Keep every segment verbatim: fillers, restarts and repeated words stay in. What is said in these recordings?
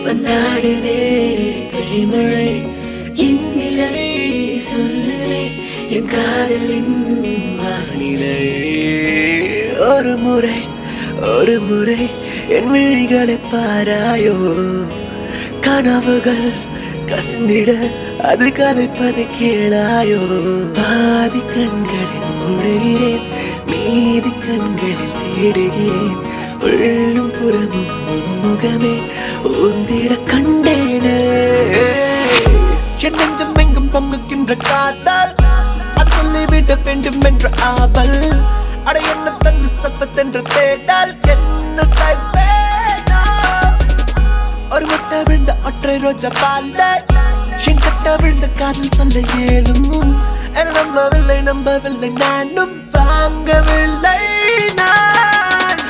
வந்தாடுதே கைமழை இந்நிலை சொல்லுதே என் காதலின் வானிலை. ஒரு முறை ஒரு முறை என் விழிகளை பாராயோ, கனவுகள் கசிந்திட அது கதைப்பதை கேளாயோ. பாதி கண்களை மூடுகிறேன், மீதி கண்களில் தேடுகிறேன். உள்ளும் புறமும் உன்முகமே ஊந்திட கண்டேனே. என் நெஞ்சம் எங்கும் பொங்குகின்ற காத்தால் அது சொல்லிவிட வேண்டும் என்ற ஆவல். அட என்ன தந்து சப்பத்தென்ற தேடால் என்ன செய்வேனோ. ஒரு முட்டை விழுந்த ஒற்றை ரோஜா பால்ல என் கட்ட விழுந்த காதல் சொல்ல ஏலும். என நம்பவில்லை நம்பவில்லை நானும் வாங்கவில்லை நான்.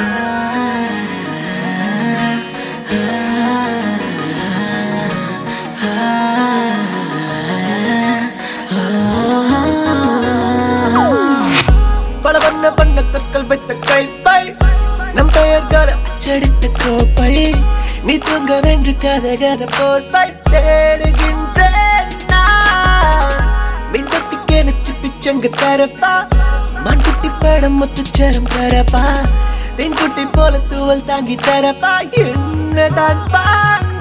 பல வண்ண வண்ண கற்கள் வைத்த கைப்பை, நம் பெயர்களை அச்சடித்த கோப்பை. நீ தூங்க வென்று கதை கதை போர்ப்பை தேடுகின்றேன் நான். மீன் தொட்டிக்கே நச்சு பிச்சங்கு தரப்பா, மான் குட்டி படம் முத்துச்சரம் தரப்பா. தென் குட்டி போல தூவல் தாங்கி தரப்பா. என்னதான் வாங்க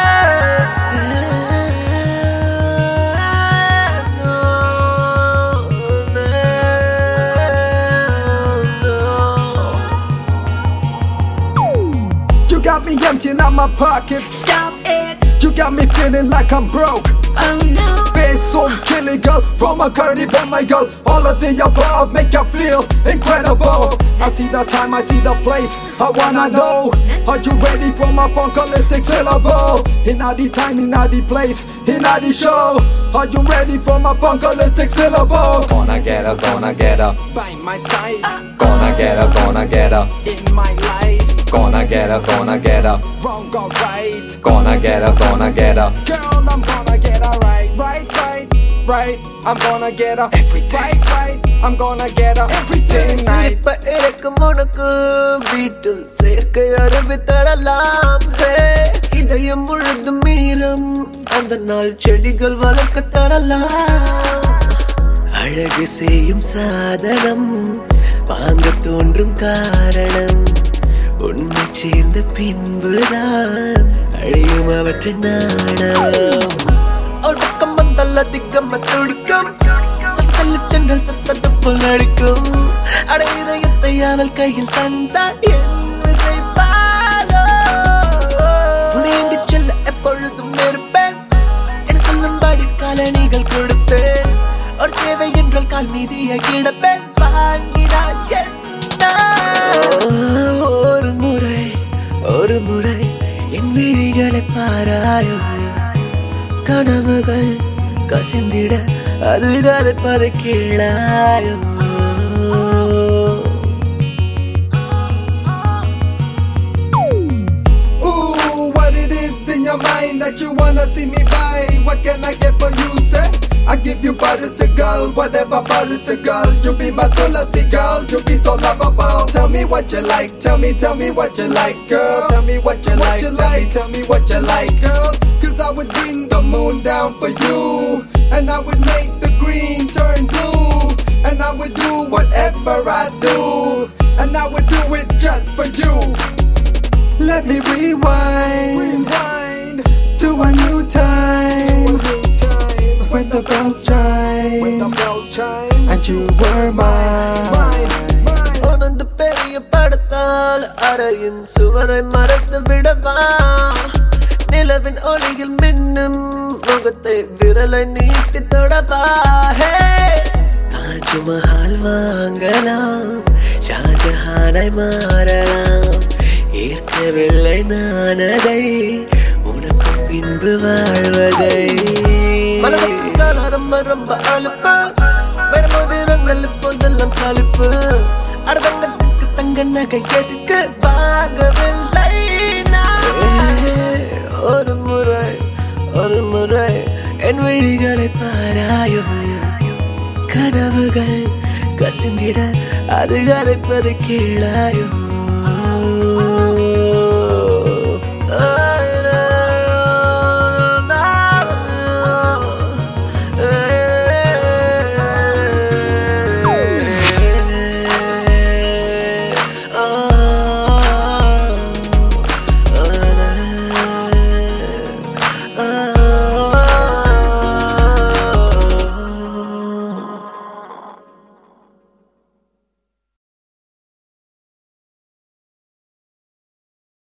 You got me emptying out my pockets. Stop it. You got me feeling like I'm broke. Oh no. Based on killing girl, from a curly from my girl. All of the above make you feel incredible. I see the time, I see the place. I wanna know, are you ready for my funkalistic syllable? In the time, in the place, in the show. Are you ready for my funkalistic syllable? Gonna get her, gonna get her By my side, Gonna get her, gonna get her in my life. Gonna get her, gonna get her Wrong or right? Gonna get her, gonna get her Girl, I'm gonna get her right, right, right, right. I'm gonna get her Everything. right, right. I'm gonna get her everything night. சிரிப்ப இறக்கும் உனக்கு வீட்டில் சேர்க்கை அருவி தரலாம். இதயம் முழுதும் மீறும் அந்த நாள் செடிகள் வளர்க்க தரலாம். அழகு செய்யும் சாதனம் வாங்க தோன்றும் காரணம் உன்னை சேர்ந்த பின்புதான் அழியும் அவற்றின் நாணம். அவள் பக்கம் வந்தால் அதிகம் துடிக்கும், சத்தல்லு சென்றால் சத்தத்து போல் அடிக்கும். அட இதயத்தை அவள் கையில் தந்தால் என்ன செய்வாளோ. உனேந்தி செல்ல எப்பொழுதும் இருப்பேன் என சொல்லும்படி காலணிகள் கொடுப்பேன். ஒரு தேவை என்றால் கால் மீதியை கிடப்பேன். வாங்கினாள் என்ன. ஒரு முறை ஒரு முறை என் விழிகளை பாராயோ, கனவுகள் கசிந்திட அது கதைப்பதை கேளாயோ. Ooh, what it is in your mind that you wanna see me buy? What can I get for you, sir? I give you butters a girl, whatever butters a girl. You be my tulasi girl, you be so lovable. Tell me what you like, tell me, tell me what you like, girl. Tell me what you like, tell me, tell me what you like, girl. Cause I would bring the moon down for you, and I would make the green turn blue, and I would do whatever I do, and I would do it just for you. Let me rewind, rewind to a new time, to a new time. When the bells chime, when the bells chime, and you were mine, mine, mine. உனது பெரிய படத்தால் அறையின் சுவரை மறைத்து விடவா. நிலவின் ஒளியில் மின்னும் முகத்தை விரலை நீட்டி தொடவா. தாஜ்மஹால் வாங்கலாம், ஷாஜஹானை மாறலாம். ஏற்கவில்லை நான் அதை, உனக்கு பின்பு வாழ்வதை. மனதுக்கால ரொம்ப ரொம்ப அலுப்பு, வரும்போது இப்போதெல்லாம் சலிப்பு. அடதங்கத்துக்கு தங்க நகை எதுக்கு வாங்கவில்லை நான். ஒரு முறை ஒரு முறை என் விழிகளை பாராயோ, கனவுகள் கசிந்திட அது கதைப்பது கேளாயோ.